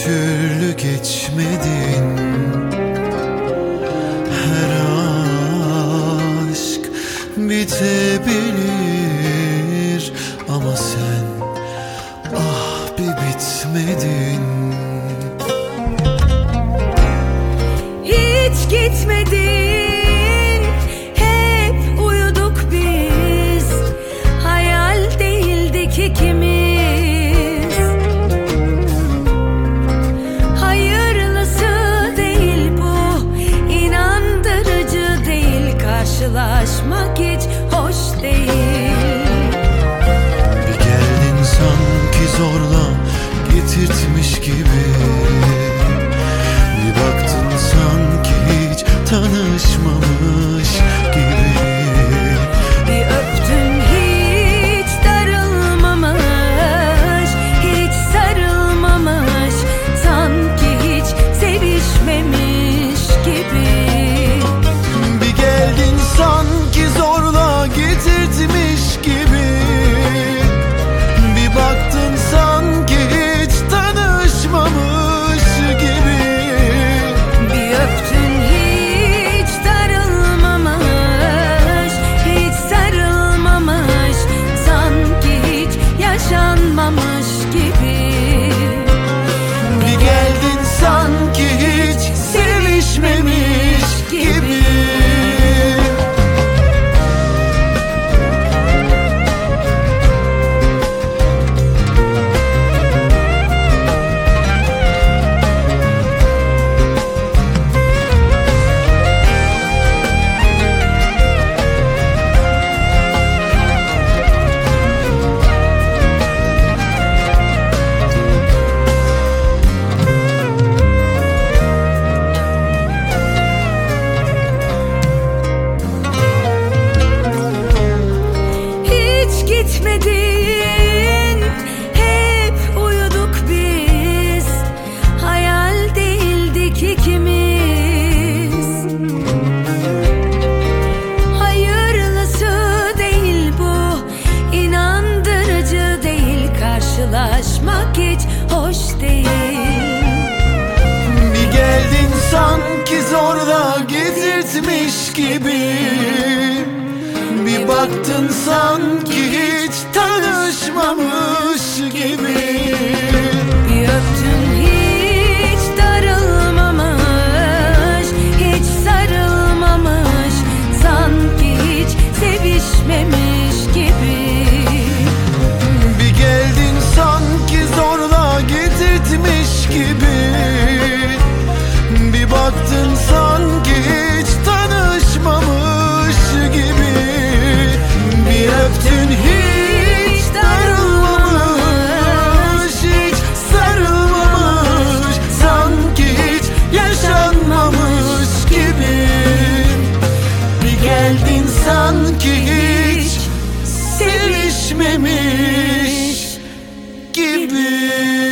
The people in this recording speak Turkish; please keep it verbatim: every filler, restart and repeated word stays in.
türlü geçmedin. Her aşk bitebilir ama sen ah bir bitmedin. Hiç gitmedin, hep uyuduk biz. Hayal değildik ikimiz. Hayırlısı değil bu, inandırıcı değil. Karşılaşmak hiç hoş değil. Bir geldin sanki zorla getirtmiş gibi. Bir baktın sanki hiç tanışmamış gibi. Bir öptün hiç darılmamış, hiç sarılmamış, sanki hiç sevişmemiş gibi. Bir geldin sanki zorla getirtmiş gibi. Bir baktın sanki hiç tanışmamış gibi. Bir öptün hiç darılmamış, hiç sarılmamış, sanki hiç yaşanmamış gibi. Bir geldin sanki hiç sevişmemiş gibi. Gitmedin, hep uyuduk biz. Hayal değildik ikimiz. Hayırlısı değil bu, inandırıcı değil. Karşılaşmak hiç hoş değil. Bir geldin sanki zorla getirtmiş gibi. Bir baktın sanki hiç tanışmamış gibi. Bir öptün hiç darılmamış, hiç sarılmamış, sanki hiç sevişmemiş gibi. Bir geldin sanki zorla getirtmiş gibi. Bir baktın sanki hiç tanışmamış gibi. Bir öptün hiç darılmamış, hiç sarılmamış, sanki hiç yaşanmamış gibi. Bir geldin sanki hiç sevişmemiş gibi.